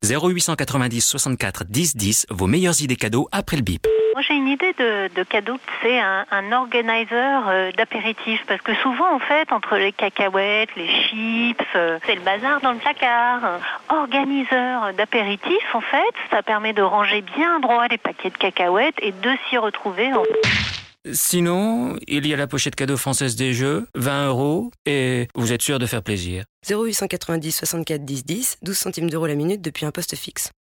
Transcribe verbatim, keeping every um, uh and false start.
zéro huit cent quatre-vingt-dix soixante-quatre dix dix, vos meilleures idées cadeaux après le bip. Moi j'ai une idée de, de cadeau, c'est un, un organizer euh, d'apéritif, parce que souvent en fait entre les cacahuètes, les chips, euh, c'est le bazar dans le placard. Organiseur d'apéritif en fait, ça permet de ranger bien droit les paquets de cacahuètes et de s'y retrouver. En... Sinon, il y a la pochette cadeau française des jeux, vingt euros, et vous êtes sûr de faire plaisir. zéro huit cent quatre-vingt-dix soixante-quatre dix dix, douze centimes d'euros la minute depuis un poste fixe.